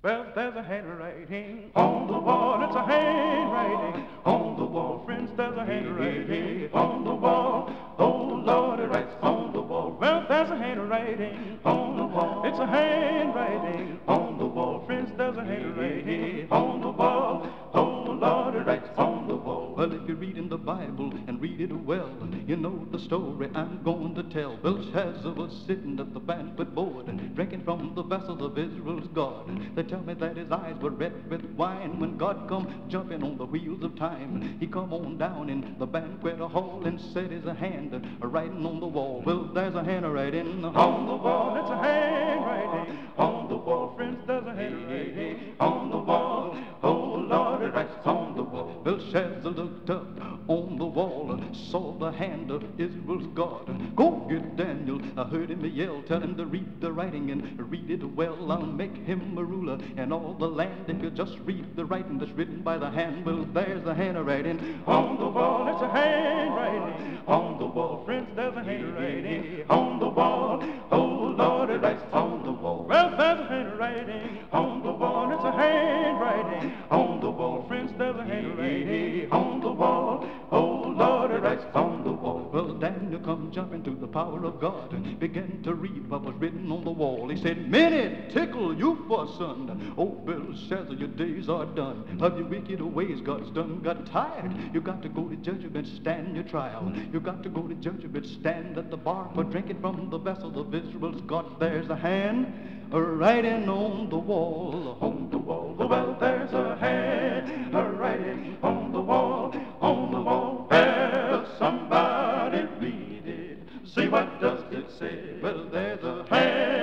Well, there's a handwriting on the wall. It's a handwriting on the wall. Friends, there's a handwriting on the wall. Oh, Lord, it writes on the wall. Well, there's a handwriting on the wall. It's a handwriting on the wall. Friends, there's a handwriting on the wall. Oh, Lord, it writes on the wall. Well, if you read in the Bible and read it well, you know the story I'm going to tell. Belshazzar was sitting at the banquet board and drinking from the vessels of Israel's God. They tell me that his eyes were red with wine when God come jumping on the wheels of time. He come on down in the banquet hall and set his hand writing on the wall. Well, there's a handwriting on the wall. It's a handwriting on the wall. Friends, there's a handwriting on the wall. Oh, Lord, it writes on the wall. Belshazzar looked up on the wall, saw the hand of Israel's God. Go get Daniel, I heard him yell, tell him to read the writing and read it well. I'll make him a ruler in all the land if you just read the writing that's written by the hand. Well, there's the handwriting on the wall. It's a handwriting on the wall. Friends, there's a handwriting on the wall. Oh, Lord, it writes on the wall. Well, there's a handwriting on the wall. It's a handwriting on the wall. Friends, there's a handwriting on the wall. Oh, Lord, it writes on the wall. Well, Daniel come jumping to the power of God and began to read what was written on the wall. He said, "Many tickle you for son. Oh, Belshazzar, your days are done. Of your wicked ways, God's done got tired. You got to go to judgment, stand your trial. You got to go to judgment, stand at the bar for drinking from the vessels of Israel's God. There's a hand writing on the wall. On the wall. Well, there's a hand writing on the wall. On the wall. Well, somebody read it. See what does it say? Well, there's a hand